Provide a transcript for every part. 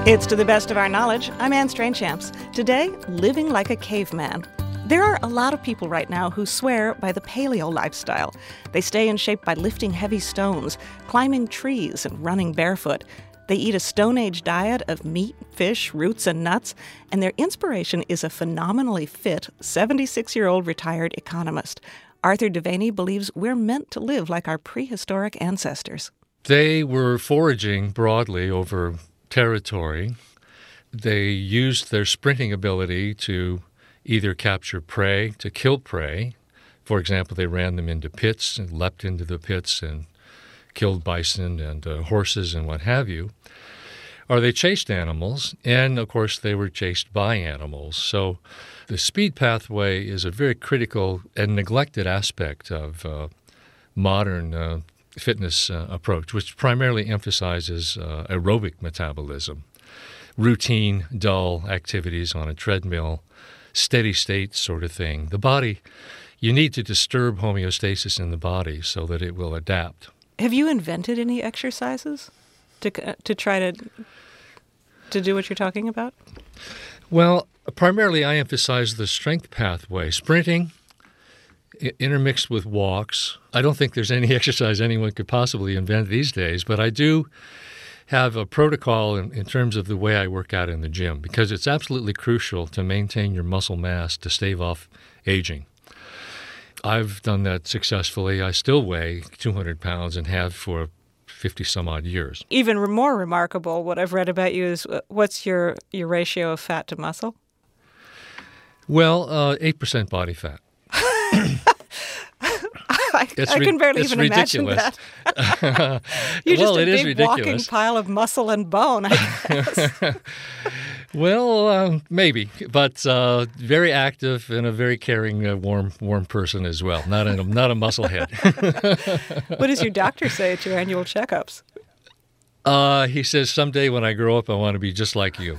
It's To the Best of Our Knowledge. I'm Anne Strainchamps. Today, living like a caveman. There are a lot of people right now who swear by the paleo lifestyle. They stay in shape by lifting heavy stones, climbing trees, and running barefoot. They eat a Stone Age diet of meat, fish, roots, and nuts, and their inspiration is a phenomenally fit 76-year-old retired economist. Arthur Devaney believes we're meant to live like our prehistoric ancestors. They were foraging broadly over territory. They used their sprinting ability to either capture prey, to kill prey. For example, they ran them into pits and leapt into the pits and killed bison and horses and what have you. Or they chased animals, and of course they were chased by animals. So the speed pathway is a very critical and neglected aspect of modern fitness approach, which primarily emphasizes aerobic metabolism, routine, dull activities on a treadmill, steady state sort of thing. The body, you need to disturb homeostasis in the body so that it will adapt. Have you invented any exercises to try to do what you're talking about? Well, primarily I emphasize the strength pathway, sprinting, intermixed with walks. I don't think there's any exercise anyone could possibly invent these days, but I do have a protocol in terms of the way I work out in the gym, because it's absolutely crucial to maintain your muscle mass to stave off aging. I've done that successfully. I still weigh 200 pounds and have for 50-some-odd years. Even more remarkable, what I've read about you is, what's your ratio of fat to muscle? Well, 8% body fat. I can barely even imagine that. You're just a big walking pile of muscle and bone, I guess. Well, maybe, but very active and a very caring, warm person as well. Not a musclehead. What does your doctor say at your annual checkups? He says, someday when I grow up, I want to be just like you.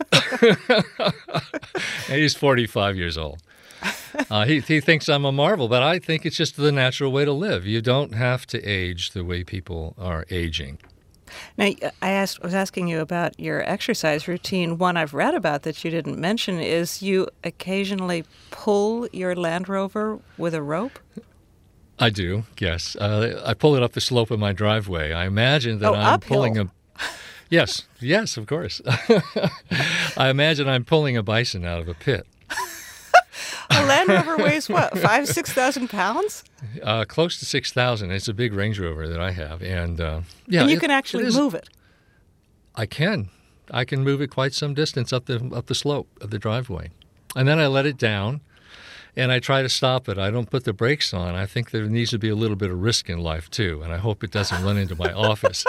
He's 45 years old. He thinks I'm a marvel, but I think it's just the natural way to live. You don't have to age the way people are aging. Now, was asking you about your exercise routine. One I've read about that you didn't mention is you occasionally pull your Land Rover with a rope? I do, yes. I pull it up the slope of my driveway. I imagine that I'm uphill. Pulling a... Yes, of course. I imagine I'm pulling a bison out of a pit. A Land Rover weighs what, 6,000 pounds? Close to 6,000. It's a big Range Rover that I have, and and you can actually move it. I can move it quite some distance up the slope of the driveway, and then I let it down, and I try to stop it. I don't put the brakes on. I think there needs to be a little bit of risk in life too, and I hope it doesn't run into my office.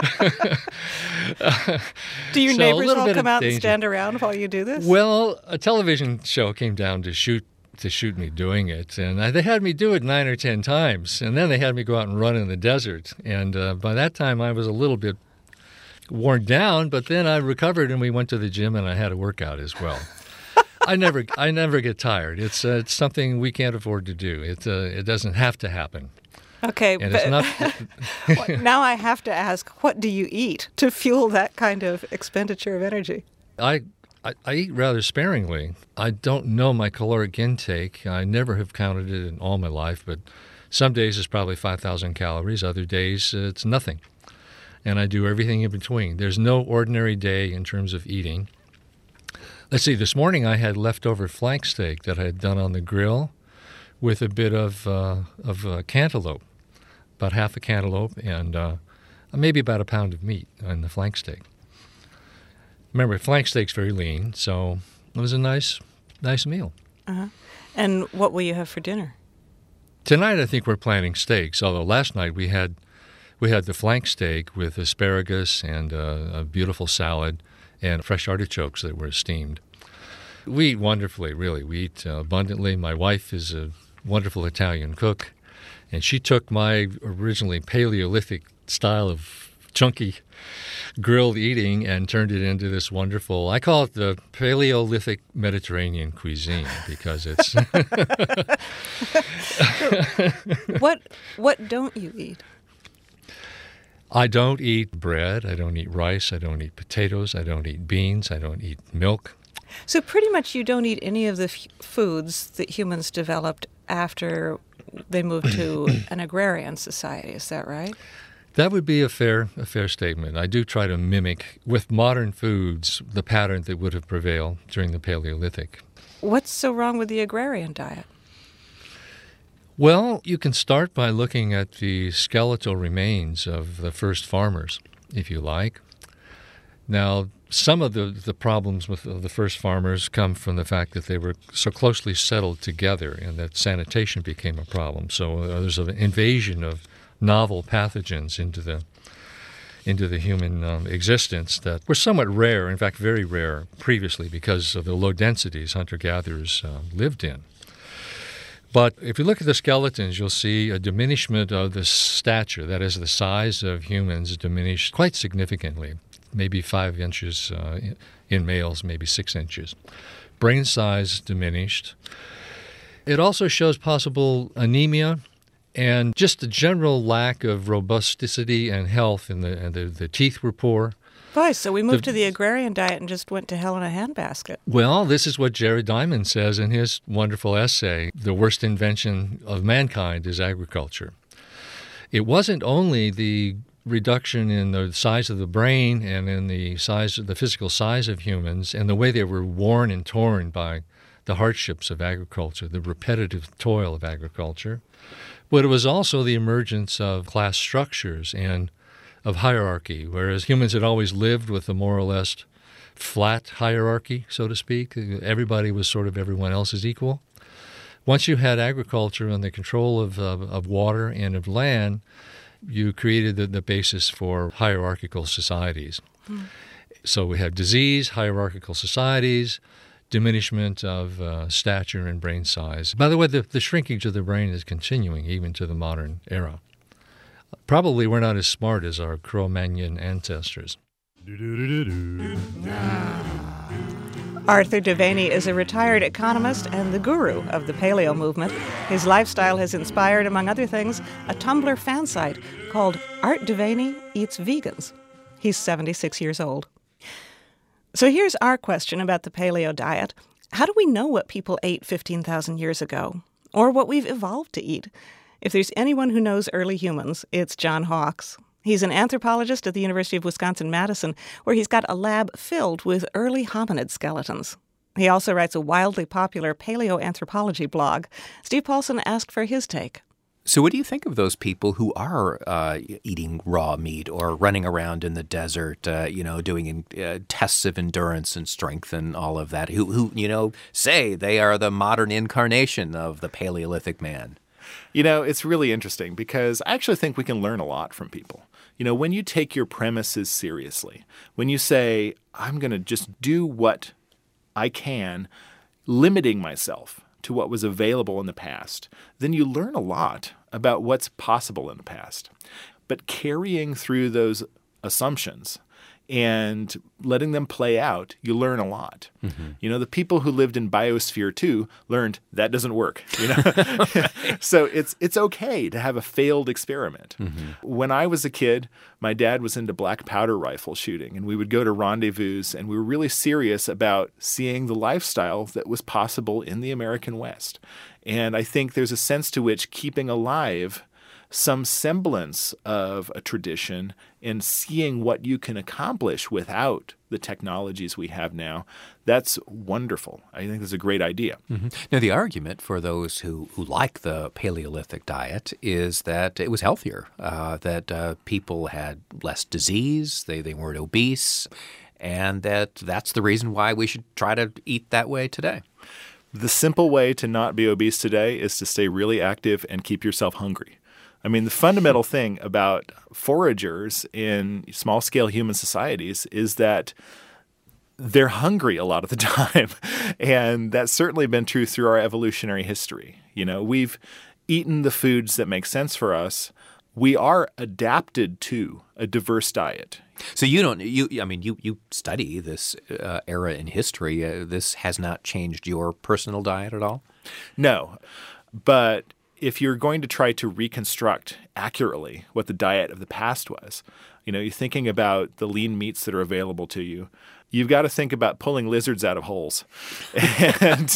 Do your neighbors all come out and stand around while you do this? Well, a television show came down to shoot me doing it, and they had me do it 9 or 10 times, and then they had me go out and run in the desert, and by that time I was a little bit worn down, but then I recovered and we went to the gym and I had a workout as well. I never get tired. It's something we can't afford to do. It doesn't have to happen. Okay, and but it's not... now I have to ask, what do you eat to fuel that kind of expenditure of energy? I eat rather sparingly. I don't know my caloric intake. I never have counted it in all my life, but some days it's probably 5,000 calories. Other days it's nothing. And I do everything in between. There's no ordinary day in terms of eating. Let's see, this morning I had leftover flank steak that I had done on the grill with a bit of cantaloupe, about half a cantaloupe, and maybe about a pound of meat on the flank steak. Remember, flank steak's very lean, so it was a nice meal. Uh-huh. And what will you have for dinner? Tonight I think we're planning steaks, although last night we had the flank steak with asparagus and a beautiful salad and fresh artichokes that were steamed. We eat wonderfully, really. We eat abundantly. My wife is a wonderful Italian cook, and she took my originally Paleolithic style of chunky grilled eating and turned it into this wonderful, I call it the Paleolithic Mediterranean cuisine, because it's... What don't you eat? I don't eat bread, I don't eat rice, I don't eat potatoes, I don't eat beans, I don't eat milk. So pretty much you don't eat any of the foods that humans developed after they moved to an agrarian society. Is that right? That would be a fair statement. I do try to mimic, with modern foods, the pattern that would have prevailed during the Paleolithic. What's so wrong with the agrarian diet? Well, you can start by looking at the skeletal remains of the first farmers, if you like. Now, some of the problems with the first farmers come from the fact that they were so closely settled together and that sanitation became a problem. So there's an invasion of novel pathogens into the human existence that were somewhat rare, in fact very rare previously because of the low densities hunter-gatherers lived in. But if you look at the skeletons, you'll see a diminishment of the stature, that is, the size of humans diminished quite significantly, maybe 5 inches in males, maybe 6 inches. Brain size diminished. It also shows possible anemia and just a general lack of robusticity and health, and the teeth were poor. Boy, so we moved to the agrarian diet and just went to hell in a handbasket. Well, this is what Jared Diamond says in his wonderful essay, The Worst Invention of Mankind is Agriculture. It wasn't only the reduction in the size of the brain and in the physical size of humans and the way they were worn and torn by the hardships of agriculture, the repetitive toil of agriculture, but it was also the emergence of class structures and of hierarchy, whereas humans had always lived with a more or less flat hierarchy, so to speak. Everybody was sort of everyone else's equal. Once you had agriculture and the control of water and of land, you created the basis for hierarchical societies. So we have disease, hierarchical societies, diminishment of stature and brain size. By the way, the shrinkage of the brain is continuing even to the modern era. Probably we're not as smart as our Cro-Magnon ancestors. Arthur Devaney is a retired economist and the guru of the paleo movement. His lifestyle has inspired, among other things, a Tumblr fan site called Art Devaney Eats Vegans. He's 76 years old. So here's our question about the paleo diet. How do we know what people ate 15,000 years ago, or what we've evolved to eat? If there's anyone who knows early humans, it's John Hawkes. He's an anthropologist at the University of Wisconsin-Madison, where he's got a lab filled with early hominid skeletons. He also writes a wildly popular paleoanthropology blog. Steve Paulson asked for his take. So what do you think of those people who are eating raw meat or running around in the desert, doing tests of endurance and strength and all of that, who say they are the modern incarnation of the Paleolithic man? It's really interesting because I actually think we can learn a lot from people. When you take your premises seriously, when you say, I'm going to just do what I can, limiting myself to what was available in the past, then you learn a lot about what's possible in the past. But carrying through those assumptions and letting them play out, you learn a lot. Mm-hmm. The people who lived in Biosphere 2 learned that doesn't work. So it's okay to have a failed experiment. Mm-hmm. When I was a kid, my dad was into black powder rifle shooting, and we would go to rendezvous, and we were really serious about seeing the lifestyle that was possible in the American West. And I think there's a sense to which keeping alive some semblance of a tradition and seeing what you can accomplish without the technologies we have now, that's wonderful. I think that's a great idea. Mm-hmm. Now, the argument for those who like the Paleolithic diet is that it was healthier, that people had less disease, they weren't obese, and that's the reason why we should try to eat that way today. The simple way to not be obese today is to stay really active and keep yourself hungry. I mean, the fundamental thing about foragers in small-scale human societies is that they're hungry a lot of the time. And that's certainly been true through our evolutionary history. We've eaten the foods that make sense for us. We are adapted to a diverse diet. So you study this era in history. This has not changed your personal diet at all? No, but if you're going to try to reconstruct accurately what the diet of the past was, you're thinking about the lean meats that are available to you. You've got to think about pulling lizards out of holes and,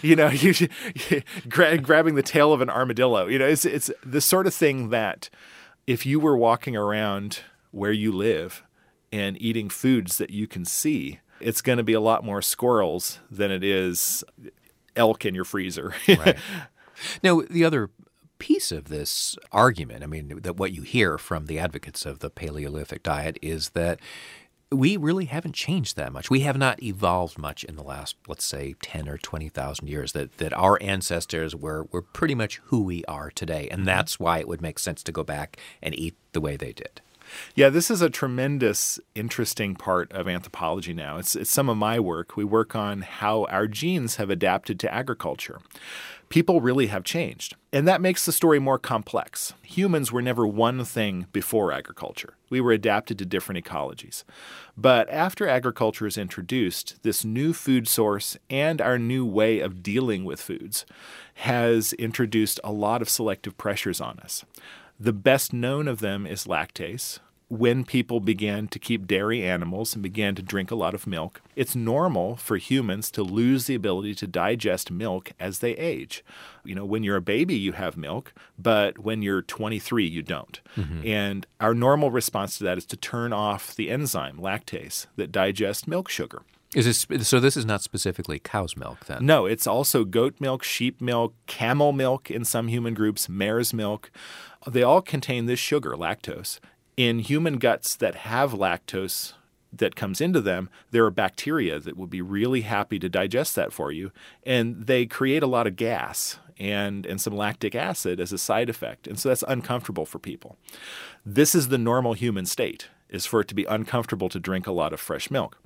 grabbing the tail of an armadillo. It's the sort of thing that if you were walking around where you live and eating foods that you can see, it's going to be a lot more squirrels than it is elk in your freezer. Right. Now, the other piece of this argument, that what you hear from the advocates of the Paleolithic diet is that we really haven't changed that much. We have not evolved much in the last, let's say, 10 or 20,000 years, that our ancestors were pretty much who we are today. And that's why it would make sense to go back and eat the way they did. Yeah, this is a tremendous, interesting part of anthropology now. It's some of my work. We work on how our genes have adapted to agriculture. People really have changed, and that makes the story more complex. Humans were never one thing before agriculture. We were adapted to different ecologies. But after agriculture is introduced, this new food source and our new way of dealing with foods has introduced a lot of selective pressures on us. The best known of them is lactase. When people began to keep dairy animals and began to drink a lot of milk, it's normal for humans to lose the ability to digest milk as they age. When you're a baby, you have milk, but when you're 23, you don't. Mm-hmm. And our normal response to that is to turn off the enzyme, lactase, that digests milk sugar. So this is not specifically cow's milk then? No, it's also goat milk, sheep milk, camel milk in some human groups, mare's milk. They all contain this sugar, lactose. In human guts that have lactose that comes into them, there are bacteria that will be really happy to digest that for you, and they create a lot of gas and some lactic acid as a side effect, and so that's uncomfortable for people. This is the normal human state, is for it to be uncomfortable to drink a lot of fresh milk.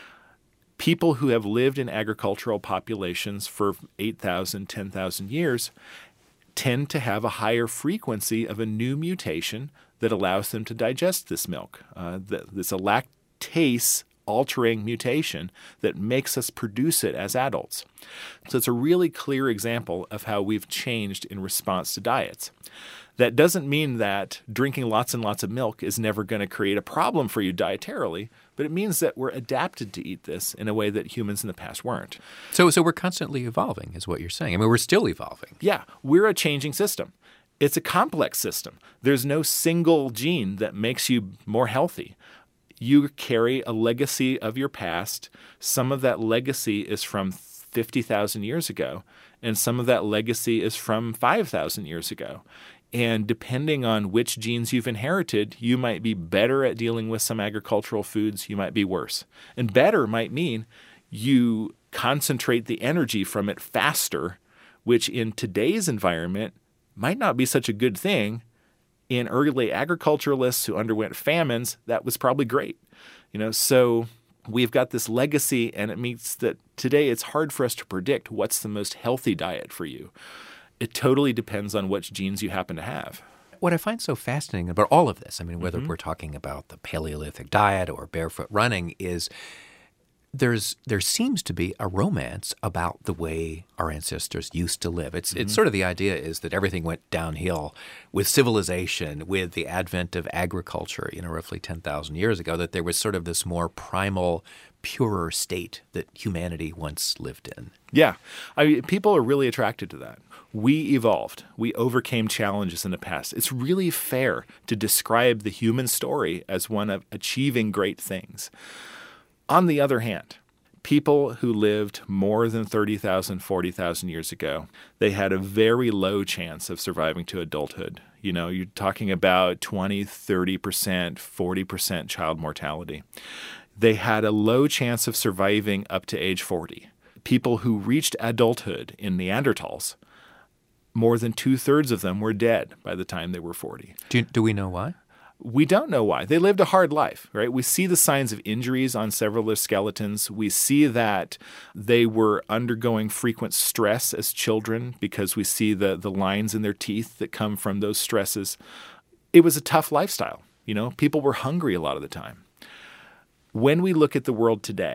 People who have lived in agricultural populations for 8,000, 10,000 years tend to have a higher frequency of a new mutation that allows them to digest this milk. It's a lactase-altering mutation that makes us produce it as adults. So it's a really clear example of how we've changed in response to diets. That doesn't mean that drinking lots and lots of milk is never going to create a problem for you dietarily, but it means that we're adapted to eat this in a way that humans in the past weren't. So we're constantly evolving is what you're saying. We're still evolving. Yeah, we're a changing system. It's a complex system. There's no single gene that makes you more healthy. You carry a legacy of your past. Some of that legacy is from 50,000 years ago, and some of that legacy is from 5,000 years ago. And depending on which genes you've inherited, you might be better at dealing with some agricultural foods, you might be worse. And better might mean you concentrate the energy from it faster, which in today's environment might not be such a good thing. In early agriculturalists who underwent famines, that was probably great. So we've got this legacy, and it means that today it's hard for us to predict what's the most healthy diet for you. It totally depends on which genes you happen to have. What I find so fascinating about all of this, whether we're talking about the Paleolithic diet or barefoot running, is there seems to be a romance about the way our ancestors used to live. It's sort of the idea is that everything went downhill with civilization, with the advent of agriculture, roughly 10,000 years ago, that there was sort of this more primal, purer state that humanity once lived in. Yeah. People are really attracted to that. We evolved. We overcame challenges in the past. It's really fair to describe the human story as one of achieving great things. On the other hand, people who lived more than 30,000, 40,000 years ago, they had a very low chance of surviving to adulthood. You're talking about 20, 30%, 40% child mortality. They had a low chance of surviving up to age 40. People who reached adulthood in Neanderthals, more than 2/3 of them were dead by the time they were 40. Do we know why? We don't know why. They lived a hard life, right? We see the signs of injuries on several of their skeletons. We see that they were undergoing frequent stress as children because we see the lines in their teeth that come from those stresses. It was a tough lifestyle. People were hungry a lot of the time. When we look at the world today,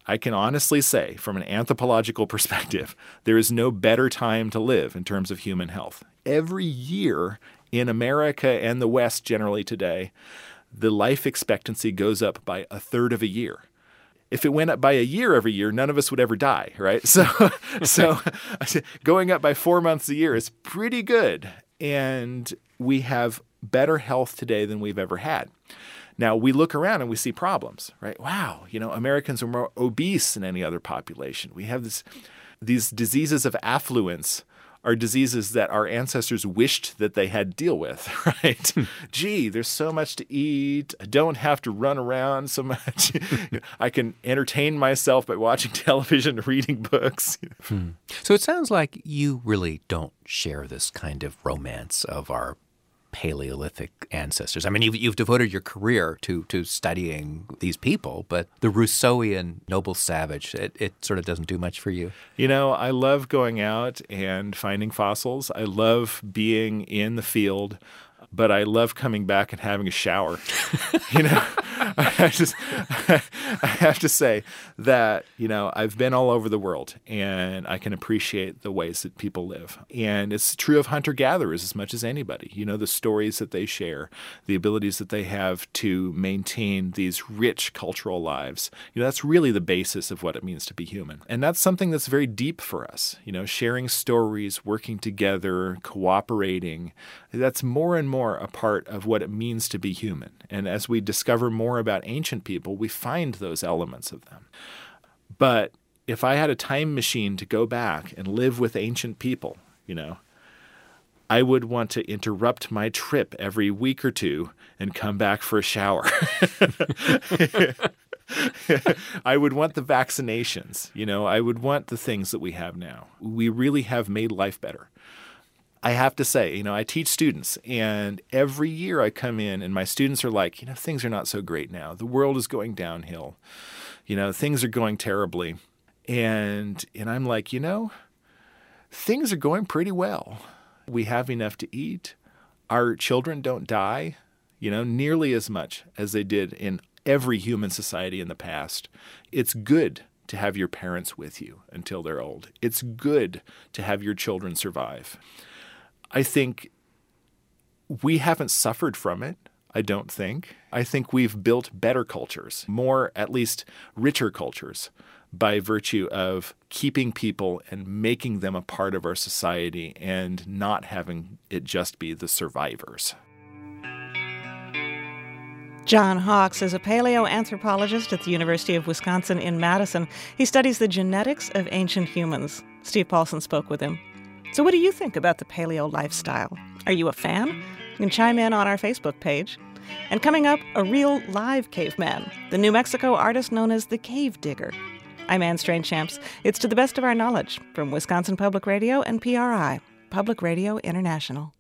I can honestly say, from an anthropological perspective, there is no better time to live in terms of human health. Every year in America and the West generally today, the life expectancy goes up by a third of a year. If it went up by a year every year, none of us would ever die, right? So going up by 4 months a year is pretty good. And we have better health today than we've ever had. Now, we look around and we see problems, right? Wow, Americans are more obese than any other population. We have these diseases of affluence are diseases that our ancestors wished that they had to deal with, right? Gee, there's so much to eat. I don't have to run around so much. I can entertain myself by watching television and reading books. So it sounds like you really don't share this kind of romance of our Paleolithic ancestors. I mean, you've devoted your career to studying these people, but the Rousseauian noble savage, it sort of doesn't do much for you. I love going out and finding fossils. I love being in the field, but I love coming back and having a shower. I have to say that, I've been all over the world and I can appreciate the ways that people live. And it's true of hunter-gatherers as much as anybody. The stories that they share, the abilities that they have to maintain these rich cultural lives. That's really the basis of what it means to be human. And that's something that's very deep for us. Sharing stories, working together, cooperating. That's more and more a part of what it means to be human. And as we discover more about ancient people, we find those elements of them. But if I had a time machine to go back and live with ancient people, I would want to interrupt my trip every week or two and come back for a shower. I would want the vaccinations. I would want the things that we have now. We really have made life better. I have to say, I teach students, and every year I come in and my students are like, things are not so great now. The world is going downhill. Things are going terribly. And I'm like, things are going pretty well. We have enough to eat. Our children don't die, nearly as much as they did in every human society in the past. It's good to have your parents with you until they're old. It's good to have your children survive. I think we haven't suffered from it, I don't think. I think we've built better cultures, more, at least richer cultures, by virtue of keeping people and making them a part of our society and not having it just be the survivors. John Hawkes is a paleoanthropologist at the University of Wisconsin in Madison. He studies the genetics of ancient humans. Steve Paulson spoke with him. So what do you think about the paleo lifestyle? Are you a fan? You can chime in on our Facebook page. And coming up, a real live caveman, the New Mexico artist known as the Cave Digger. I'm Anne Strange-Champs. It's To the Best of Our Knowledge from Wisconsin Public Radio and PRI, Public Radio International.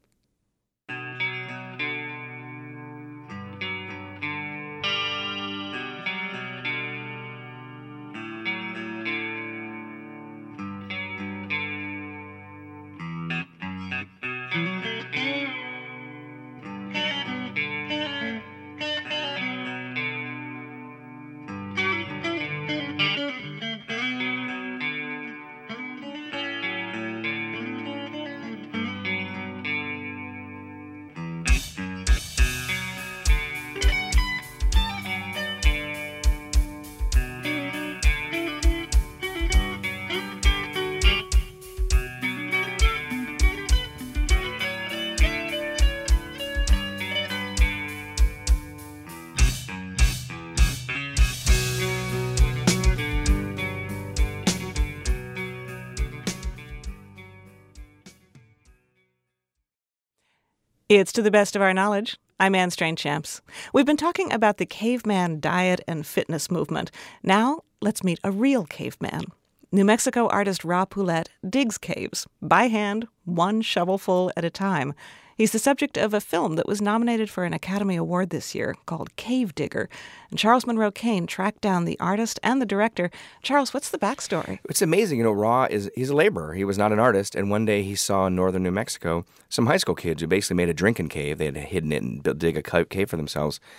It's To the Best of Our Knowledge. I'm Anne Strange-Champs. We've been talking about the caveman diet and fitness movement. Now, let's meet a real caveman. New Mexico artist Ra Poulette digs caves, by hand, one shovelful at a time. He's the subject of a film that was nominated for an Academy Award this year called Cave Digger. And Charles Monroe Kane tracked down the artist and the director. Charles, what's the backstory? It's amazing. Ra he's a laborer. He was not an artist. And one day he saw in northern New Mexico some high school kids who basically made a drinking cave. They had hidden it and dig a cave for themselves.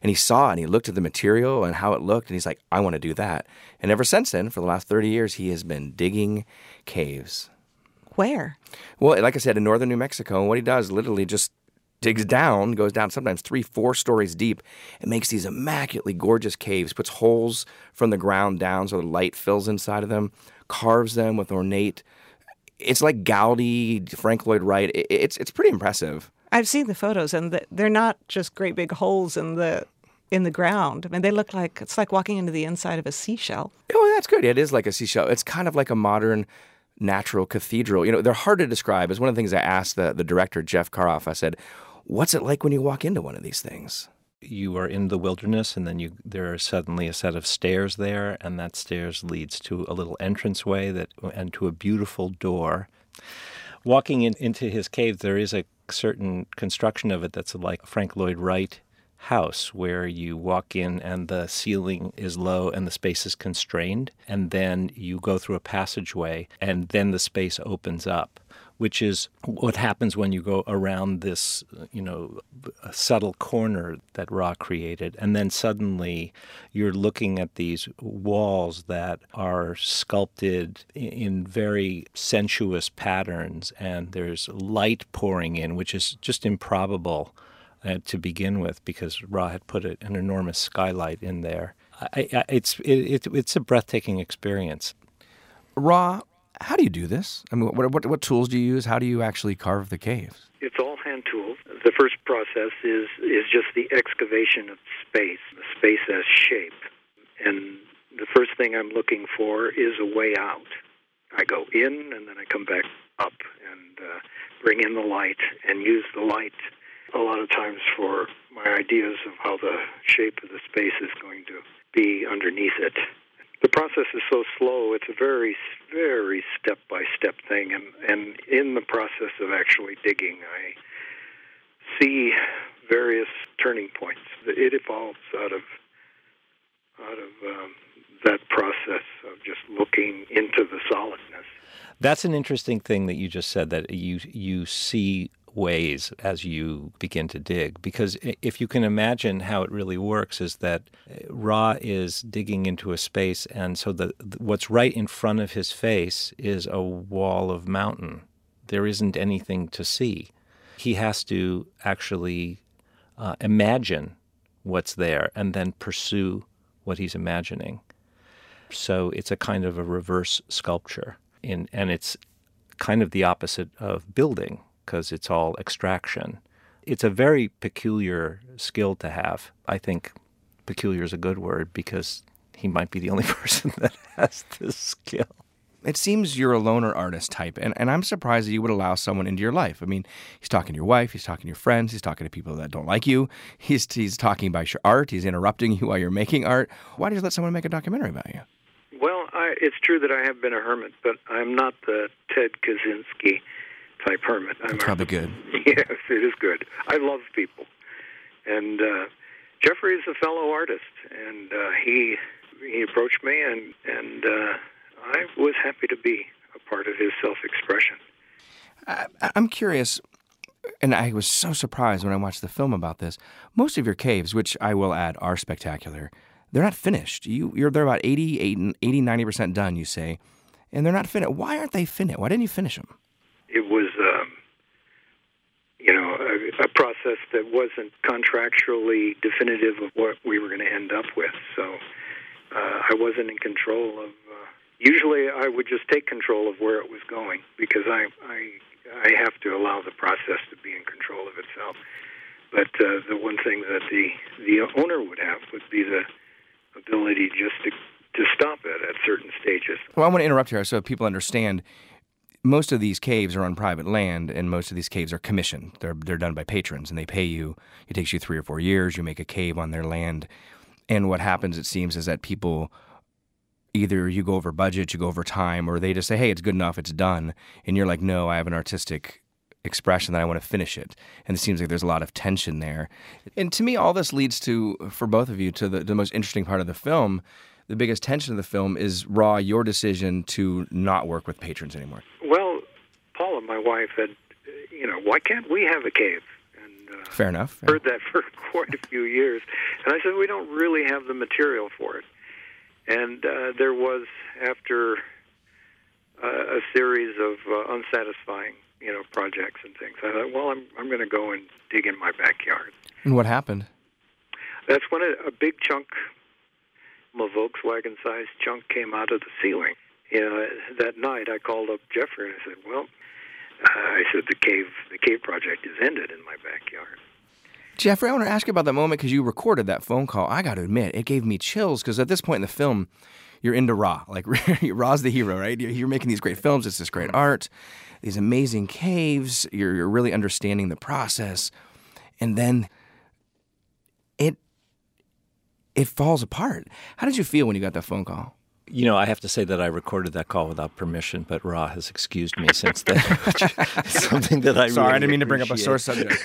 And he saw it, and he looked at the material and how it looked, and he's like, I want to do that. And ever since then, for the last 30 years, he has been digging caves. Where? Well, like I said, in northern New Mexico, what he does literally just digs down, goes down sometimes 3-4 stories deep, and makes these immaculately gorgeous caves, puts holes from the ground down so the light fills inside of them, carves them with ornate. It's like Gaudi, Frank Lloyd Wright. It's pretty impressive. I've seen the photos, and they're not just great big holes in the ground. I mean, they look like it's like walking into the inside of a seashell. Oh, that's good. It is like a seashell. It's kind of like a modern natural cathedral. You know, they're hard to describe. It's one of the things I asked the director, Jeff Karoff. I said, what's it like when you walk into one of these things? You are in the wilderness, and then there are suddenly a set of stairs there, and that stairs leads to a little entranceway and to a beautiful door. Walking into his cave, there is a certain construction of it that's like a Frank Lloyd Wright house, where you walk in and the ceiling is low and the space is constrained, and then you go through a passageway, and then the space opens up, which is what happens when you go around this, a subtle corner that Ra created. And then suddenly you're looking at these walls that are sculpted in very sensuous patterns, and there's light pouring in, which is just improbable to begin with, because Ra had put an enormous skylight in there. It's a breathtaking experience. Ra, how do you do this? I mean, what tools do you use? How do you actually carve the caves? It's all hand tools. The first process is just the excavation of space as shape. And the first thing I'm looking for is a way out. I go in, and then I come back up and bring in the light and use the light a lot of times for my ideas of how the shape of the space is going to be underneath it. The process is so slow, it's a very, very step-by-step thing, and in the process of actually digging, I see various turning points. It evolves out of that process of just looking into the solidness. That's an interesting thing that you just said, that you see ways as you begin to dig, because if you can imagine how it really works, is that Ra is digging into a space, and so what's right in front of his face is a wall of mountain. There isn't anything to see. He has to actually imagine what's there and then pursue what he's imagining. So it's a kind of a reverse sculpture, and it's kind of the opposite of building, because it's all extraction. It's a very peculiar skill to have. I think peculiar is a good word, because he might be the only person that has this skill. It seems you're a loner artist type, and I'm surprised that you would allow someone into your life. I mean, he's talking to your wife, he's talking to your friends, he's talking to people that don't like you, he's talking about your art, he's interrupting you while you're making art. Why did you let someone make a documentary about you? Well, it's true that I have been a hermit, but I'm not the Ted Kaczynski type hermit. That's probably good. Yes, it is good. I love people. And Jeffrey is a fellow artist, and he approached me, and I was happy to be a part of his self-expression. I'm curious, and I was so surprised when I watched the film about this. Most of your caves, which I will add are spectacular, they're not finished. They're about 90% done, you say, and they're not finished. Why aren't they finished? Why didn't you finish them? It was, a process that wasn't contractually definitive of what we were going to end up with. So I wasn't in control of. Usually, I would just take control of where it was going, because I have to allow the process to be in control of itself. But the one thing that the owner would have would be the ability just to stop it at certain stages. Well, I want to interrupt here so people understand. Most of these caves are on private land, and most of these caves are commissioned. They're done by patrons, and they pay you. It takes you 3 or 4 years. You make a cave on their land. And what happens, it seems, is that people, either you go over budget, you go over time, or they just say, hey, it's good enough, it's done. And you're like, no, I have an artistic expression that I want to finish it. And it seems like there's a lot of tension there. And to me, all this leads to, for both of you, to the most interesting part of the film. The biggest tension of the film is, Ra, your decision to not work with patrons anymore. Well, Paula, my wife, had, why can't we have a cave? And Fair enough. Heard that for quite a few years. And I said, we don't really have the material for it. And there was, after a series of unsatisfying, projects and things, I thought, well, I'm going to go and dig in my backyard. And what happened? That's when a big chunk, a Volkswagen-sized chunk, came out of the ceiling. That night I called up Jeffrey and I said, well, the cave project is ended in my backyard. Jeffrey, I want to ask you about that moment because you recorded that phone call. I got to admit, it gave me chills because at this point in the film, you're into Ra. Like, Ra's the hero, right? You're making these great films. It's this great art, these amazing caves. You're really understanding the process. And then it falls apart. How did you feel when you got that phone call? I have to say that I recorded that call without permission, but Ra has excused me since then, which is something that I Sorry, really I didn't mean to bring up a appreciate. sore subject.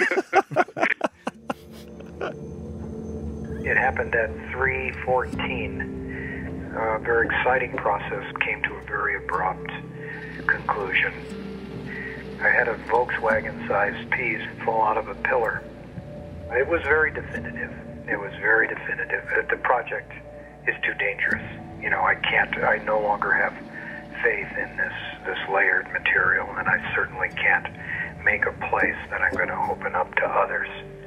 It happened at 3:14. A very exciting process came to a very abrupt conclusion. I had a Volkswagen-sized piece fall out of a pillar. It was very definitive. The project is too dangerous. I no longer have faith in this layered material, and I certainly can't make a place that I'm going to open up to others.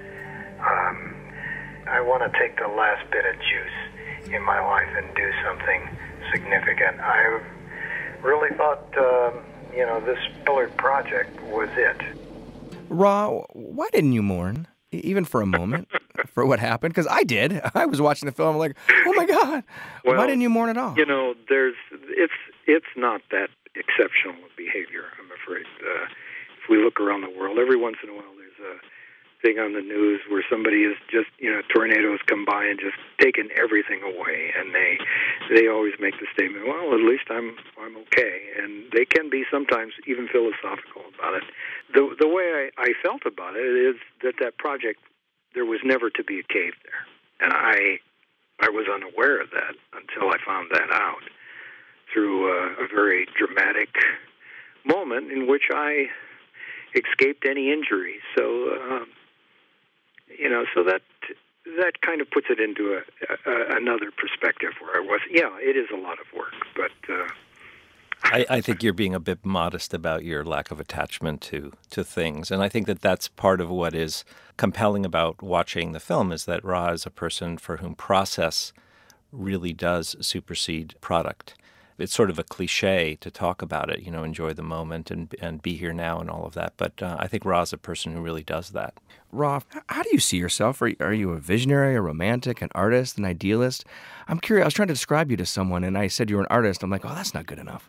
I want to take the last bit of juice in my life and do something significant. I really thought, this pillared project was it. Ra, why didn't you mourn, even for a moment, for what happened? Because I did. I was watching the film like, oh my God, why didn't you mourn at all? It's not that exceptional behavior, I'm afraid. If we look around the world, every once in a while there's a thing on the news where somebody is just, tornadoes come by and just taken everything away, and they always make the statement, well, at least I'm okay, and they can be sometimes even philosophical about it. The way I felt about it is that project, there was never to be a cave there, and I was unaware of that until I found that out through a very dramatic moment in which I escaped any injury. So, so that kind of puts it into another perspective where I was. Yeah, it is a lot of work, but I think you're being a bit modest about your lack of attachment to things, and I think that that's part of what is compelling about watching the film is that Ra is a person for whom process really does supersede product. It's sort of a cliche to talk about it, enjoy the moment and be here now and all of that. But I think Ra's a person who really does that. Ra, how do you see yourself? Are you a visionary, a romantic, an artist, an idealist? I'm curious. I was trying to describe you to someone, and I said you were an artist. I'm like, oh, that's not good enough.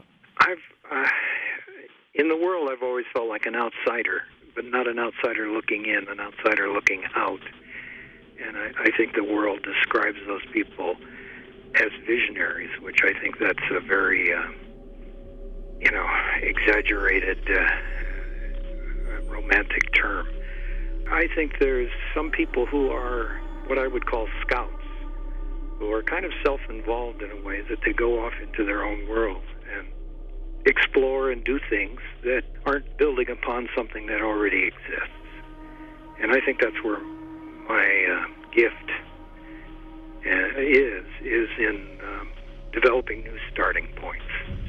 In the world, I've always felt like an outsider, but not an outsider looking in, an outsider looking out. And I think the world describes those people as visionaries, which I think that's a very, exaggerated, romantic term. I think there's some people who are what I would call scouts, who are kind of self-involved in a way that they go off into their own world and explore and do things that aren't building upon something that already exists. And I think that's where my gift is in developing new starting points.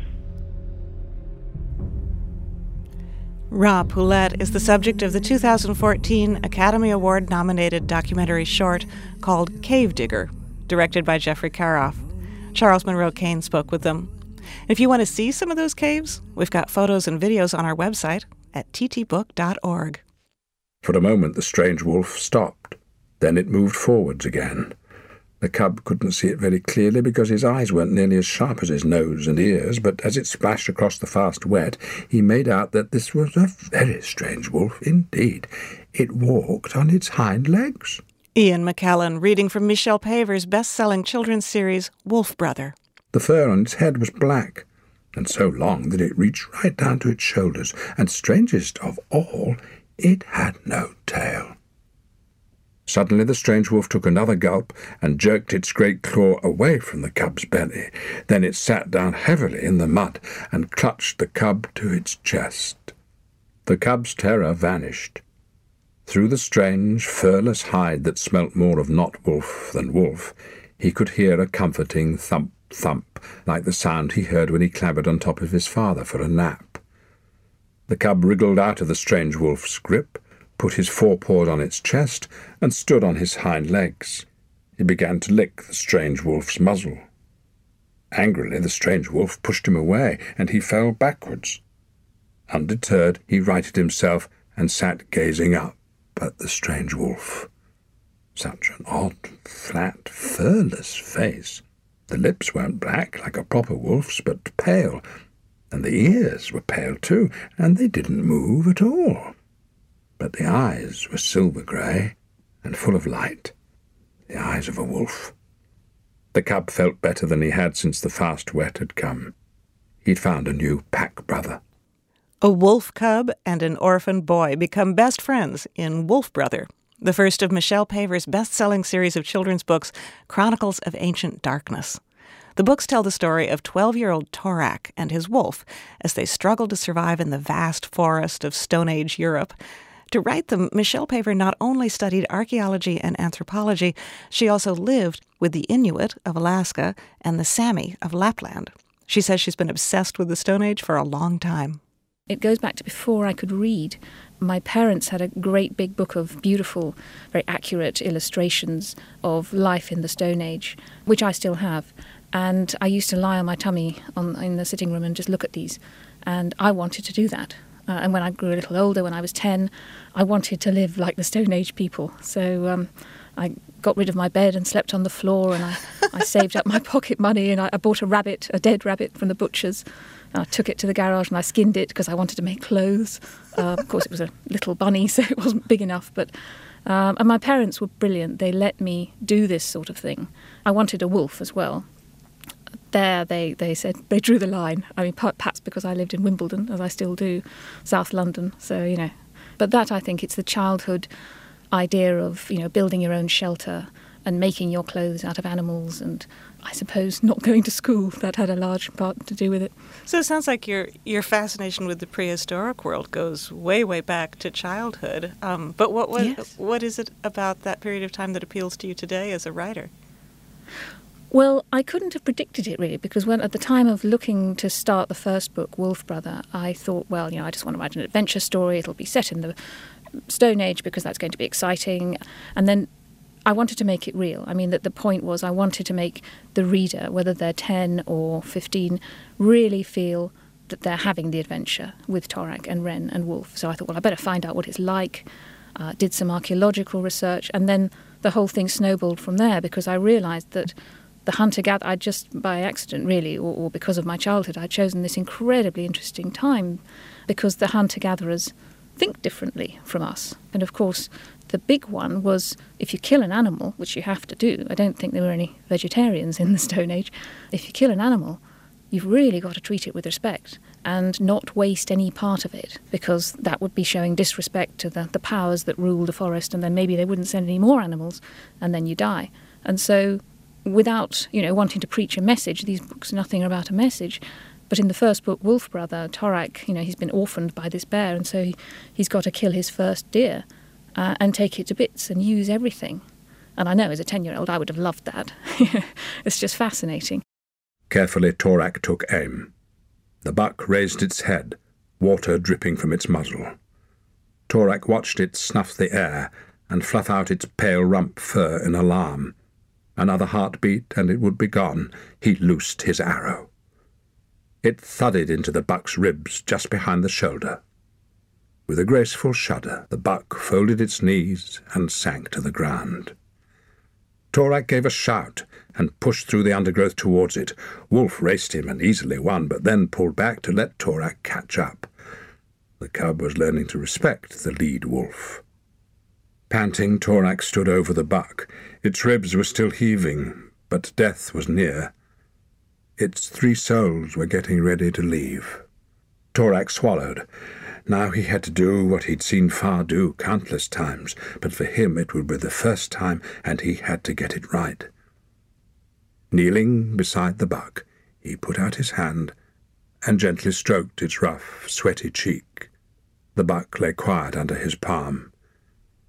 Ra Poulette is the subject of the 2014 Academy Award-nominated documentary short called Cave Digger, directed by Jeffrey Karoff. Charles Monroe Kane spoke with them. If you want to see some of those caves, we've got photos and videos on our website at ttbook.org. For a moment, the strange wolf stopped. Then it moved forwards again. The cub couldn't see it very clearly because his eyes weren't nearly as sharp as his nose and ears, but as it splashed across the fast wet, he made out that this was a very strange wolf indeed. It walked on its hind legs. Ian McKellen, reading from Michelle Paver's best-selling children's series, Wolf Brother. The fur on its head was black, and so long that it reached right down to its shoulders, and strangest of all, it had no tail. Suddenly the strange wolf took another gulp and jerked its great claw away from the cub's belly. Then it sat down heavily in the mud and clutched the cub to its chest. The cub's terror vanished. Through the strange, furless hide that smelt more of not wolf than wolf, he could hear a comforting thump, thump, like the sound he heard when he clambered on top of his father for a nap. The cub wriggled out of the strange wolf's grip, put his forepaws on its chest, and stood on his hind legs. He began to lick the strange wolf's muzzle. Angrily, the strange wolf pushed him away, and he fell backwards. Undeterred, he righted himself and sat gazing up at the strange wolf. Such an odd, flat, furless face. The lips weren't black like a proper wolf's, but pale, and the ears were pale too, and they didn't move at all. But the eyes were silver-grey and full of light, the eyes of a wolf. The cub felt better than he had since the fast wet had come. He'd found a new pack brother. A wolf cub and an orphan boy become best friends in Wolf Brother, the first of Michelle Paver's best-selling series of children's books, Chronicles of Ancient Darkness. The books tell the story of 12-year-old Torak and his wolf as they struggle to survive in the vast forest of Stone Age Europe. To write them, Michelle Paver not only studied archaeology and anthropology, she also lived with the Inuit of Alaska and the Sami of Lapland. She says she's been obsessed with the Stone Age for a long time. It goes back to before I could read. My parents had a great big book of beautiful, very accurate illustrations of life in the Stone Age, which I still have. And I used to lie on my tummy in the sitting room and just look at these. And I wanted to do that. And when I grew a little older, when I was 10, I wanted to live like the Stone Age people. So I got rid of my bed and slept on the floor, and I saved up my pocket money, and I bought a dead rabbit from the butcher's. I took it to the garage and I skinned it because I wanted to make clothes. Of course, it was a little bunny, so it wasn't big enough. And my parents were brilliant. They let me do this sort of thing. I wanted a wolf as well. There, they said, they drew the line. I mean, perhaps because I lived in Wimbledon, as I still do, South London. So, you know. But that, I think, it's the childhood idea of, you know, building your own shelter and making your clothes out of animals, and I suppose not going to school. That had a large part to do with it. So it sounds like your fascination with the prehistoric world goes way, way back to childhood. But what is it about that period of time that appeals to you today as a writer? Well, I couldn't have predicted it really, because when at the time of looking to start the first book, Wolf Brother, I thought, well, you know, I just want to write an adventure story. It'll be set in the Stone Age because that's going to be exciting. And then I wanted to make it real. I mean, that the point was I wanted to make the reader, whether they're 10 or 15, really feel that they're having the adventure with Torak and Ren and Wolf. So I thought, well, I better find out what it's like. Did some archaeological research, and then the whole thing snowballed from there, because I realised that the hunter-gatherer, I just by accident really, or because of my childhood, I'd chosen this incredibly interesting time because the hunter-gatherers think differently from us. And of course, the big one was if you kill an animal, which you have to do, I don't think there were any vegetarians in the Stone Age, if you kill an animal, you've really got to treat it with respect and not waste any part of it, because that would be showing disrespect to the powers that rule the forest, and then maybe they wouldn't send any more animals, and then you die. And so without, you know, wanting to preach a message, these books are nothing about a message. But in the first book, Wolf Brother, Torak, you know, he's been orphaned by this bear, and so he's got to kill his first deer and take it to bits and use everything. And I know as a 10-year-old I would have loved that. It's just fascinating. Carefully, Torak took aim. The buck raised its head, water dripping from its muzzle. Torak watched it snuff the air and fluff out its pale rump fur in alarm. Another heartbeat and it would be gone. He loosed his arrow. It thudded into the buck's ribs just behind the shoulder. With a graceful shudder, the buck folded its knees and sank to the ground. Torak gave a shout and pushed through the undergrowth towards it. Wolf raced him and easily won, but then pulled back to let Torak catch up. The cub was learning to respect the lead wolf. Panting, Torak stood over the buck. Its ribs were still heaving, but death was near. Its 3 souls were getting ready to leave. Torak swallowed. Now he had to do what he'd seen Far do countless times, but for him it would be the first time, and he had to get it right. Kneeling beside the buck, he put out his hand and gently stroked its rough, sweaty cheek. The buck lay quiet under his palm.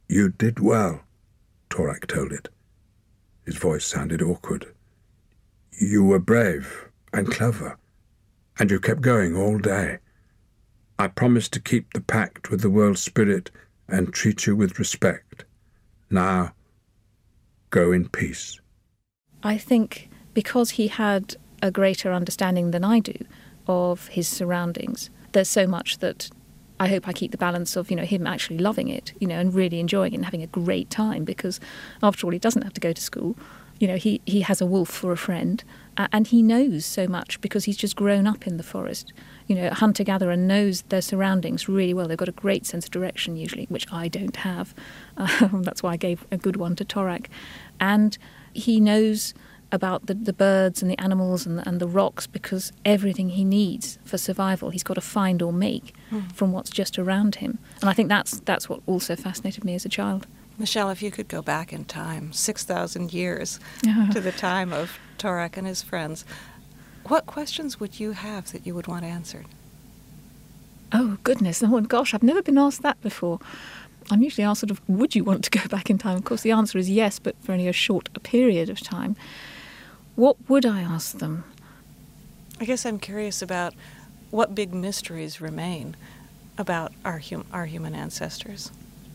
You did well, Torak told it. His voice sounded awkward. You were brave and clever, and you kept going all day. I promised to keep the pact with the world spirit and treat you with respect. Now, go in peace. I think because he had a greater understanding than I do of his surroundings, there's so much that I hope I keep the balance of, him actually loving it, and really enjoying it and having a great time, because after all, he doesn't have to go to school. He has a wolf for a friend, and he knows so much because he's just grown up in the forest. A hunter-gatherer knows their surroundings really well. They've got a great sense of direction usually, which I don't have. That's why I gave a good one to Torak. And he knows about the birds and the animals and the rocks, because everything he needs for survival he's got to find or make from what's just around him. And I think that's what also fascinated me as a child. Michelle, if you could go back in time, 6,000 years to the time of Torak and his friends, what questions would you have that you would want answered? Oh, goodness. Oh, gosh, I've never been asked that before. I'm usually asked would you want to go back in time? Of course, the answer is yes, but for only a short period of time. What would I ask them? I guess I'm curious about what big mysteries remain about our human ancestors.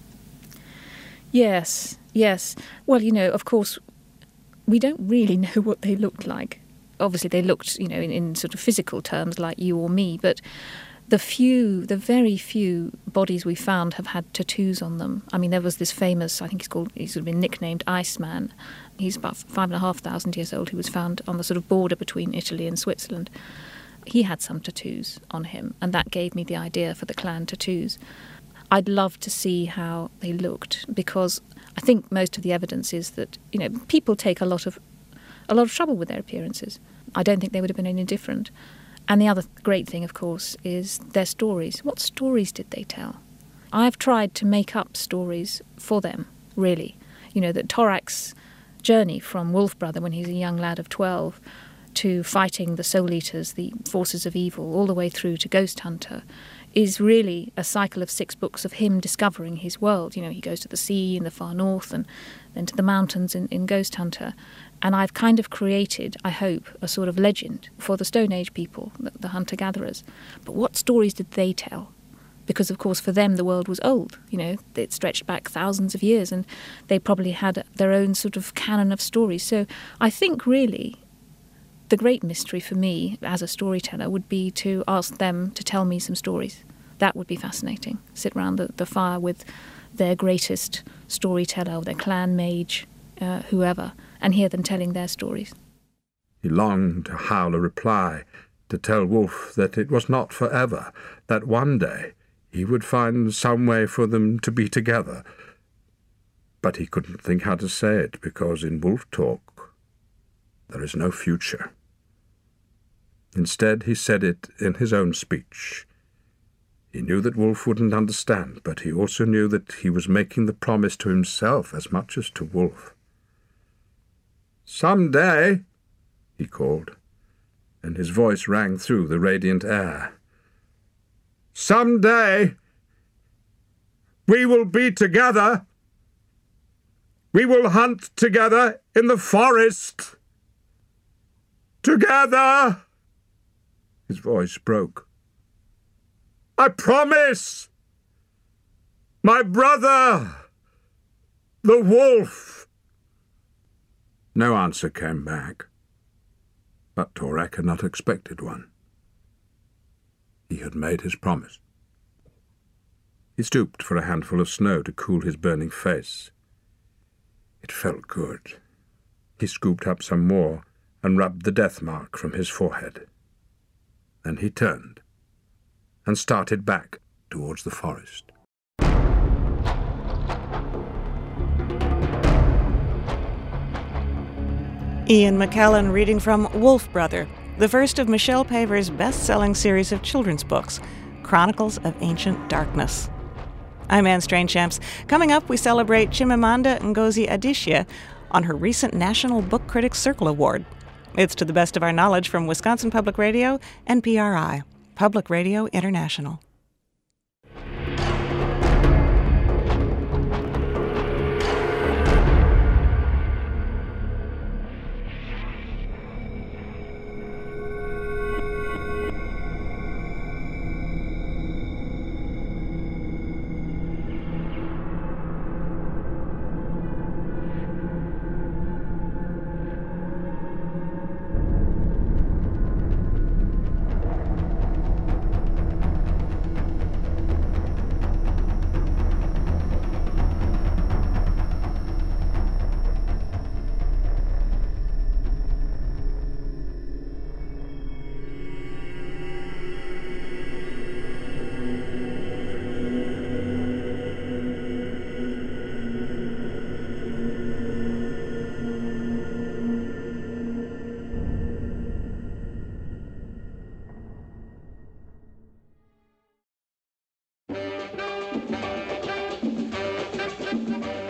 Yes. Well, of course, we don't really know what they looked like. Obviously, they looked, in sort of physical terms like you or me, but the very few bodies we found have had tattoos on them. I mean, there was this famous, I think he's sort of been nicknamed Iceman. He's about 5,500 years old. He was found on the sort of border between Italy and Switzerland. He had some tattoos on him, and that gave me the idea for the clan tattoos. I'd love to see how they looked, because I think most of the evidence is that, people take a lot of trouble with their appearances. I don't think they would have been any different. And the other great thing, of course, is their stories. What stories did they tell? I've tried to make up stories for them, really. That Torak's journey from Wolf Brother when he's a young lad of 12 to fighting the Soul Eaters, the forces of evil, all the way through to Ghost Hunter, is really a cycle of 6 books of him discovering his world. He goes to the sea in the far north and then to the mountains in Ghost Hunter. And I've kind of created, I hope, a sort of legend for the Stone Age people, the hunter-gatherers. But what stories did they tell? Because, of course, for them the world was old. It stretched back thousands of years, and they probably had their own sort of canon of stories. So I think, really, the great mystery for me as a storyteller would be to ask them to tell me some stories. That would be fascinating. Sit round the fire with their greatest storyteller, their clan mage, whoever, and hear them telling their stories. He longed to howl a reply, to tell Wolf that it was not forever, that one day he would find some way for them to be together. But he couldn't think how to say it, because in wolf talk there is no future. Instead, he said it in his own speech. He knew that Wolf wouldn't understand, but he also knew that he was making the promise to himself as much as to Wolf. "Some day," he called, and his voice rang through the radiant air. "Some day we will be together. We will hunt together in the forest. Together!" His voice broke. "I promise! My brother, the wolf!" No answer came back, but Torak had not expected one. He had made his promise. He stooped for a handful of snow to cool his burning face. It felt good. He scooped up some more and rubbed the death mark from his forehead. Then he turned and started back towards the forest. Ian McKellen reading from Wolf Brother, the first of Michelle Paver's best-selling series of children's books, Chronicles of Ancient Darkness. I'm Anne Strainchamps. Coming up, we celebrate Chimamanda Ngozi Adichie on her recent National Book Critics Circle Award. It's to the best of our knowledge from Wisconsin Public Radio and PRI, Public Radio International.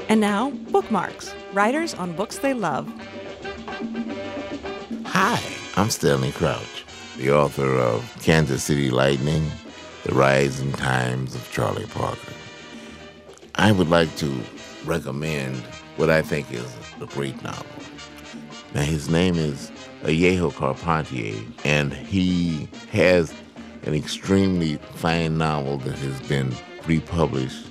And now, bookmarks, writers on books they love. Hi, I'm Stanley Crouch, the author of Kansas City Lightning, The Rise and Times of Charlie Parker. I would like to recommend what I think is a great novel. Now, his name is Alejo Carpentier, and he has an extremely fine novel that has been republished.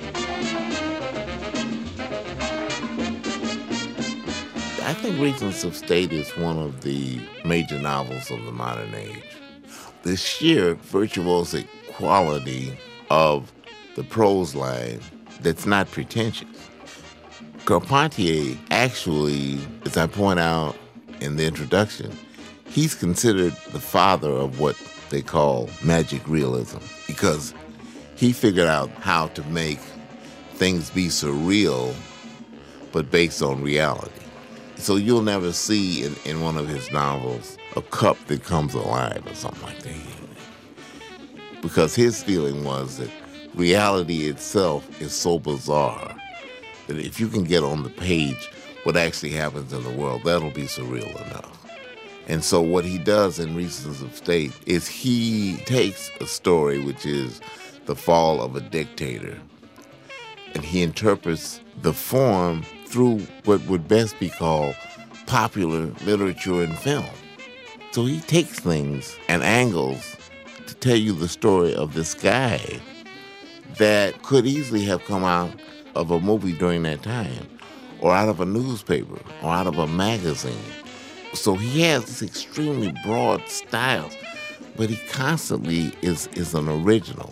I think Regents of State is one of the major novels of the modern age. The sheer virtuosic quality of the prose line that's not pretentious. Carpentier actually, as I point out in the introduction, he's considered the father of what they call magic realism, because he figured out how to make things be surreal but based on reality. So you'll never see in one of his novels a cup that comes alive or something like that. Because his feeling was that reality itself is so bizarre that if you can get on the page what actually happens in the world, that'll be surreal enough. And so what he does in Regents of State is he takes a story which is the fall of a dictator, and he interprets the form through what would best be called popular literature and film. So he takes things and angles to tell you the story of this guy that could easily have come out of a movie during that time, or out of a newspaper, or out of a magazine. So he has this extremely broad style, but he constantly is an original.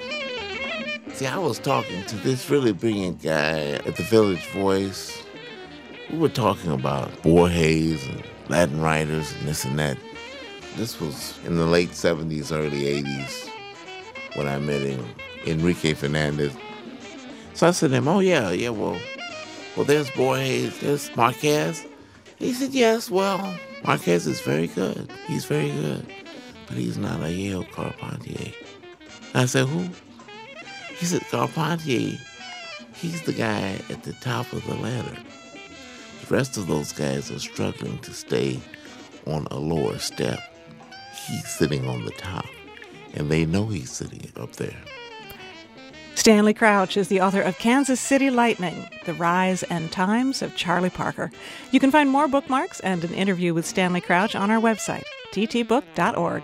See, I was talking to this really brilliant guy at the Village Voice. We were talking about Borges and Latin writers and this and that. This was in the late 70s, early 80s when I met him, Enrique Fernandez. So I said to him, oh, yeah, well, there's Borges, there's Marquez. He said, yes, well, Marquez is very good. He's very good. But he's not Alejo Carpentier. I said, who? He said, Carpentier, he's the guy at the top of the ladder. The rest of those guys are struggling to stay on a lower step. He's sitting on the top, and they know he's sitting up there. Stanley Crouch is the author of Kansas City Lightning, The Rise and Times of Charlie Parker. You can find more bookmarks and an interview with Stanley Crouch on our website, ttbook.org.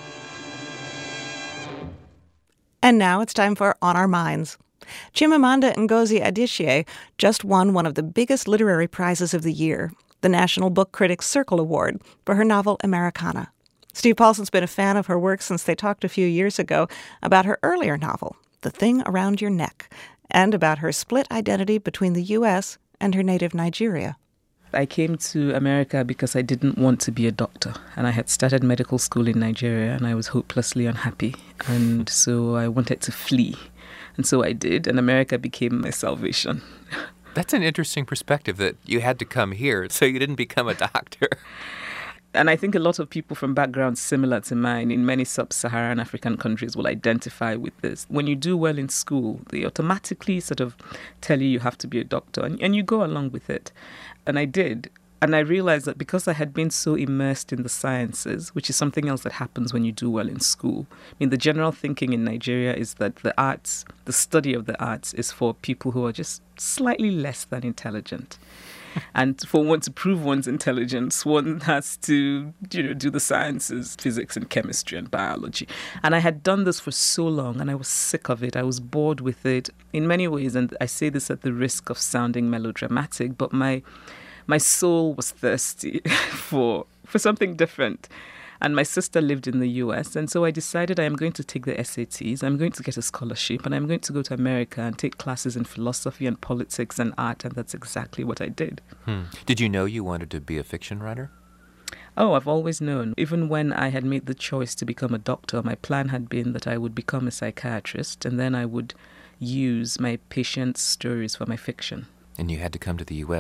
And now it's time for On Our Minds. Chimamanda Ngozi Adichie just won one of the biggest literary prizes of the year, the National Book Critics Circle Award, for her novel Americana. Steve Paulson's been a fan of her work since they talked a few years ago about her earlier novel, The Thing Around Your Neck, and about her split identity between the U.S. and her native Nigeria. I came to America because I didn't want to be a doctor, and I had started medical school in Nigeria, and I was hopelessly unhappy, and so I wanted to flee, and so I did, and America became my salvation. That's an interesting perspective, that you had to come here so you didn't become a doctor. And I think a lot of people from backgrounds similar to mine in many sub-Saharan African countries will identify with this. When you do well in school, they automatically sort of tell you have to be a doctor, and you go along with it. And I did. And I realized that because I had been so immersed in the sciences, which is something else that happens when you do well in school. I mean, the general thinking in Nigeria is that the arts, the study of the arts, is for people who are just slightly less than intelligent. And for one to prove one's intelligence, one has to, do the sciences, physics and chemistry and biology. And I had done this for so long, and I was sick of it. I was bored with it in many ways. And I say this at the risk of sounding melodramatic, but my soul was thirsty for something different. And my sister lived in the US, and so I decided I am going to take the SATs, I'm going to get a scholarship, and I'm going to go to America and take classes in philosophy and politics and art, and that's exactly what I did. Did you know you wanted to be a fiction writer? Oh, I've always known. Even when I had made the choice to become a doctor, my plan had been that I would become a psychiatrist, and then I would use my patients' stories for my fiction. And you had to come to the US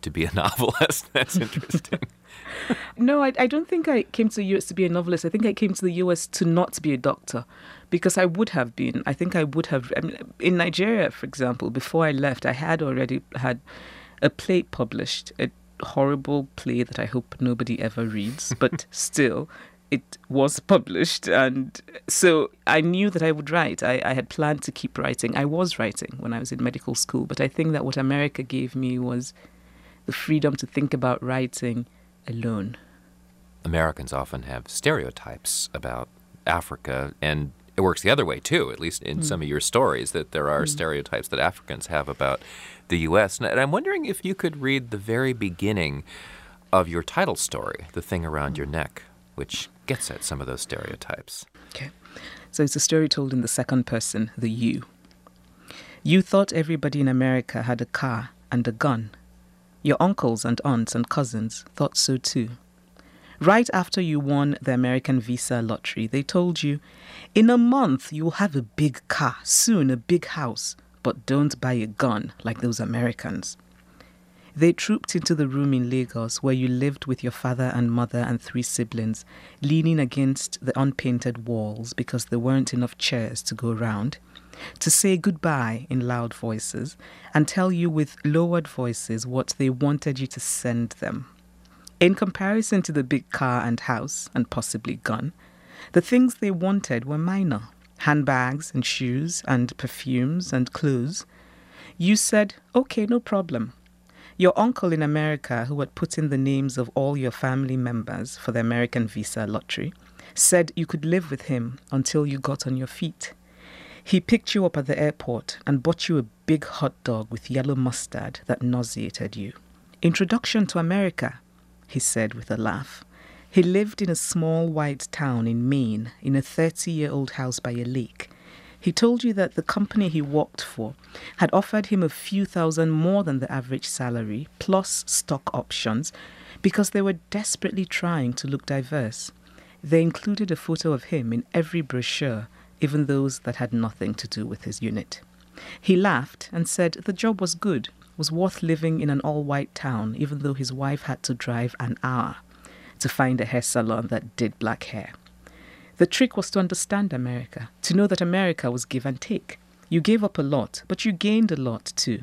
to be a novelist. That's interesting. No, I don't think I came to the U.S. to be a novelist. I think I came to the U.S. to not be a doctor, because I would have been. I think I would have. I mean, in Nigeria, for example, before I left, I had already had a play published, a horrible play that I hope nobody ever reads, but still, it was published. And so I knew that I would write. I had planned to keep writing. I was writing when I was in medical school, but I think that what America gave me was the freedom to think about writing alone. Americans often have stereotypes about Africa, and it works the other way too, at least in some of your stories, that there are stereotypes that Africans have about the U.S. And I'm wondering if you could read the very beginning of your title story, The Thing Around Your Neck, which gets at some of those stereotypes. Okay. So it's a story told in the second person, the you. You thought everybody in America had a car and a gun. Your uncles and aunts and cousins thought so too. Right after you won the American visa lottery, they told you, in a month you will have a big car, soon a big house, but don't buy a gun like those Americans. They trooped into the room in Lagos where you lived with your father and mother and 3 siblings, leaning against the unpainted walls because there weren't enough chairs to go round, to say goodbye in loud voices and tell you with lowered voices what they wanted you to send them. In comparison to the big car and house and possibly gun, the things they wanted were minor. Handbags and shoes and perfumes and clothes. You said, okay, no problem. Your uncle in America, who had put in the names of all your family members for the American visa lottery, said you could live with him until you got on your feet. He picked you up at the airport and bought you a big hot dog with yellow mustard that nauseated you. Introduction to America, he said with a laugh. He lived in a small white town in Maine, in a 30-year-old house by a lake. He told you that the company he worked for had offered him a few thousand more than the average salary, plus stock options, because they were desperately trying to look diverse. They included a photo of him in every brochure, even those that had nothing to do with his unit. He laughed and said the job was good, was worth living in an all-white town, even though his wife had to drive an hour to find a hair salon that did black hair. The trick was to understand America, to know that America was give and take. You gave up a lot, but you gained a lot too.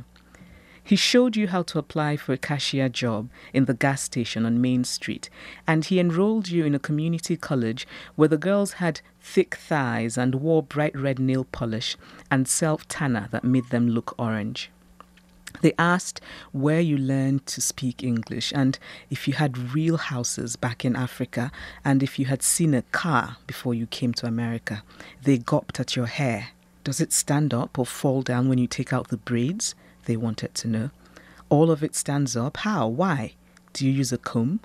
He showed you how to apply for a cashier job in the gas station on Main Street, and he enrolled you in a community college where the girls had thick thighs and wore bright red nail polish and self-tanner that made them look orange. They asked where you learned to speak English and if you had real houses back in Africa and if you had seen a car before you came to America. They gawped at your hair. Does it stand up or fall down when you take out the braids? They wanted to know. All of it stands up. How? Why? Do you use a comb?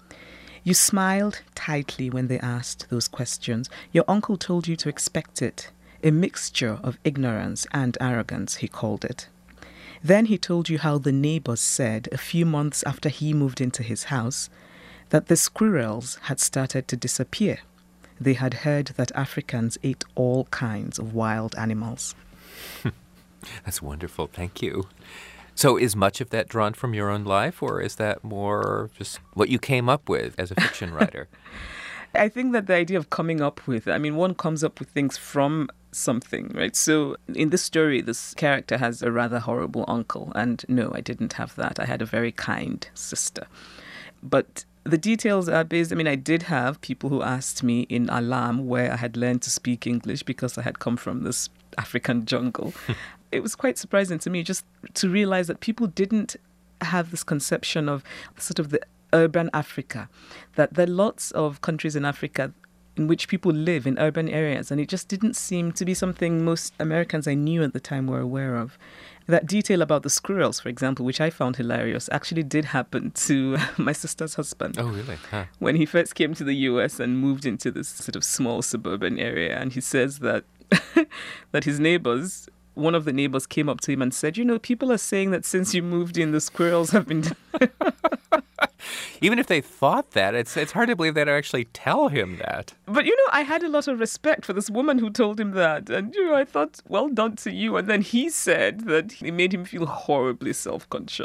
You smiled tightly when they asked those questions. Your uncle told you to expect it. A mixture of ignorance and arrogance, he called it. Then he told you how the neighbors said, a few months after he moved into his house, that the squirrels had started to disappear. They had heard that Africans ate all kinds of wild animals. That's wonderful. Thank you. So is much of that drawn from your own life, or is that more just what you came up with as a fiction writer? I think that the idea of coming up with, one comes up with things from something, right? So in this story, this character has a rather horrible uncle. And no, I didn't have that. I had a very kind sister. But the details are based, I did have people who asked me in Alam where I had learned to speak English because I had come from this African jungle. It was quite surprising to me just to realize that people didn't have this conception of sort of the urban Africa, that there are lots of countries in Africa in which people live in urban areas, and it just didn't seem to be something most Americans I knew at the time were aware of. That detail about the squirrels, for example, which I found hilarious, actually did happen to my sister's husband. Oh, really? Huh. When he first came to the US and moved into this sort of small suburban area, and he says that that his neighbors, one of the neighbors came up to him and said, people are saying that since you moved in, the squirrels have been... Even if they thought that, it's hard to believe they'd actually tell him that. But, I had a lot of respect for this woman who told him that. And, I thought, well done to you. And then he said that it made him feel horribly self-conscious.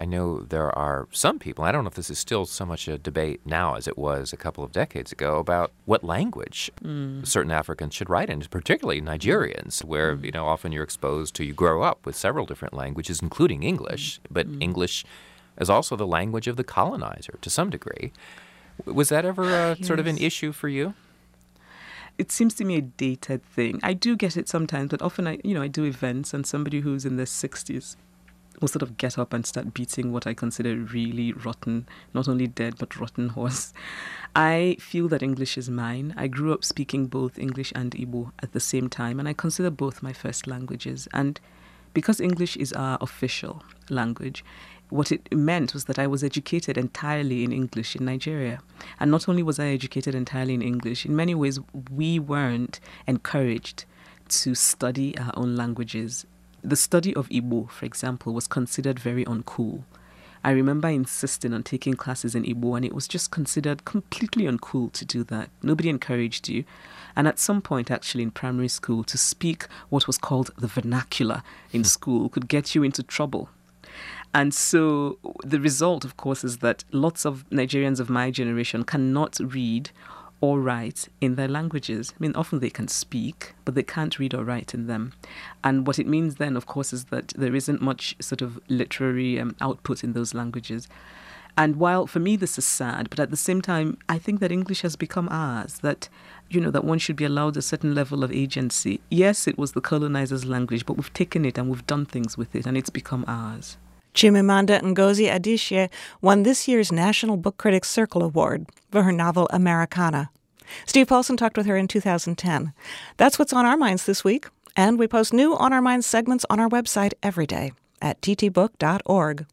I know there are some people, I don't know if this is still so much a debate now as it was a couple of decades ago, about what language certain Africans should write in, particularly Nigerians, where, often you're exposed to, you grow up with several different languages, including English, but English is also the language of the colonizer to some degree. Was that ever sort of an issue for you? It seems to me a dated thing. I do get it sometimes, but often I do events and somebody who's in their 60s will sort of get up and start beating what I consider really rotten, not only dead, but rotten horse. I feel that English is mine. I grew up speaking both English and Igbo at the same time, and I consider both my first languages. And because English is our official language, what it meant was that I was educated entirely in English in Nigeria. And not only was I educated entirely in English, in many ways we weren't encouraged to study our own languages. The study of Igbo, for example, was considered very uncool. I remember insisting on taking classes in Igbo, and it was just considered completely uncool to do that. Nobody encouraged you. And at some point, actually, in primary school, to speak what was called the vernacular in school could get you into trouble. And so the result, of course, is that lots of Nigerians of my generation cannot read or write in their languages. I mean, often they can speak, but they can't read or write in them. And what it means then, of course, is that there isn't much sort of literary output in those languages. And while for me this is sad, but at the same time, I think that English has become ours, that, that one should be allowed a certain level of agency. Yes, it was the colonizer's language, but we've taken it and we've done things with it, and it's become ours. Chimamanda Ngozi Adichie won this year's National Book Critics Circle Award for her novel Americana. Steve Paulson talked with her in 2010. That's what's on our minds this week, and we post new On Our Minds segments on our website every day at ttbook.org.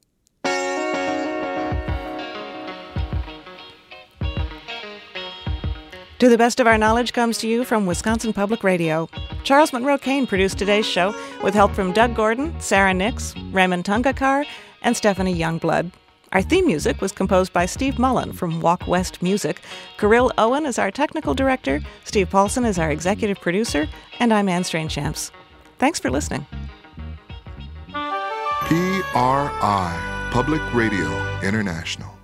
To the Best of Our Knowledge comes to you from Wisconsin Public Radio. Charles Monroe Kane produced today's show with help from Doug Gordon, Sarah Nix, Raymond Tungakar, and Stephanie Youngblood. Our theme music was composed by Steve Mullen from Walk West Music. Kirill Owen is our technical director, Steve Paulson is our executive producer, and I'm Anne Strange-Champs. Thanks for listening. PRI, Public Radio International.